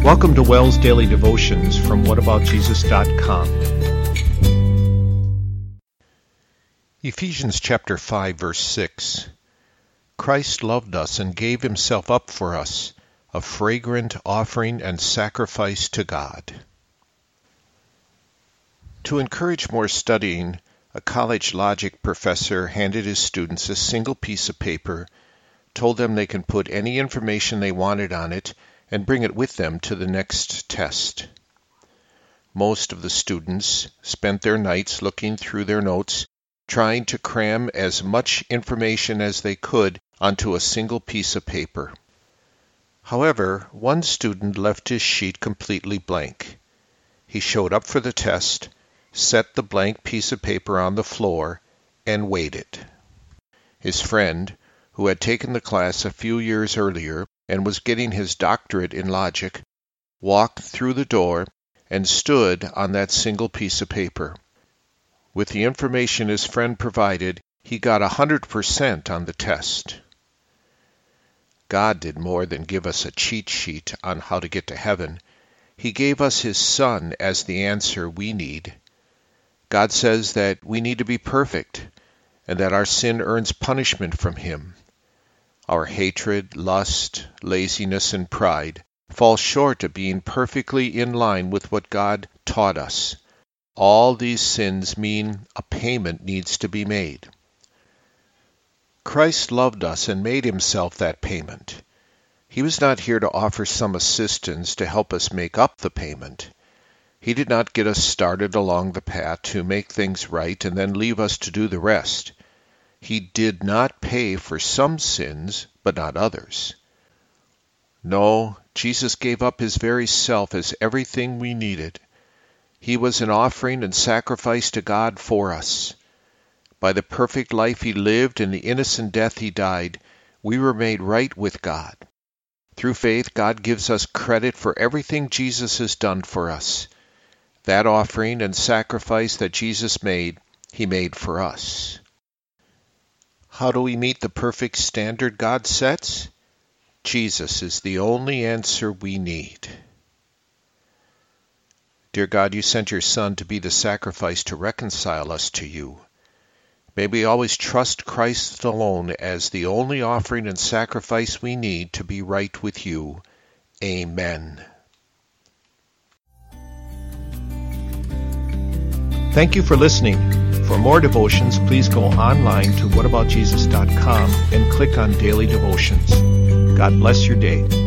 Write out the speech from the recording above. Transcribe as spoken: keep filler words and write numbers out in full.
Welcome to Wells Daily Devotions from what about jesus dot com. Ephesians chapter five, verse six. Christ loved us and gave himself up for us, a fragrant offering and sacrifice to God. To encourage more studying, a college logic professor handed his students a single piece of paper, told them they can put any information they wanted on it, and bring it with them to the next test. Most of the students spent their nights looking through their notes, trying to cram as much information as they could onto a single piece of paper. However, one student left his sheet completely blank. He showed up for the test, set the blank piece of paper on the floor, and waited. His friend, who had taken the class a few years earlier and was getting his doctorate in logic, walked through the door and stood on that single piece of paper. With the information his friend provided, he got one hundred percent on the test. God did more than give us a cheat sheet on how to get to heaven. He gave us his Son as the answer we need. God says that we need to be perfect and that our sin earns punishment from him. Our hatred, lust, laziness, and pride fall short of being perfectly in line with what God taught us. All these sins mean a payment needs to be made. Christ loved us and made himself that payment. He was not here to offer some assistance to help us make up the payment. He did not get us started along the path to make things right and then leave us to do the rest. He did not pay for some sins, but not others. No, Jesus gave up his very self as everything we needed. He was an offering and sacrifice to God for us. By the perfect life he lived and the innocent death he died, we were made right with God. Through faith, God gives us credit for everything Jesus has done for us. That offering and sacrifice that Jesus made, he made for us. How do we meet the perfect standard God sets? Jesus is the only answer we need. Dear God, you sent your Son to be the sacrifice to reconcile us to you. May we always trust Christ alone as the only offering and sacrifice we need to be right with you. Amen. Thank you for listening. For more devotions, please go online to what about jesus dot com and click on Daily Devotions. God bless your day.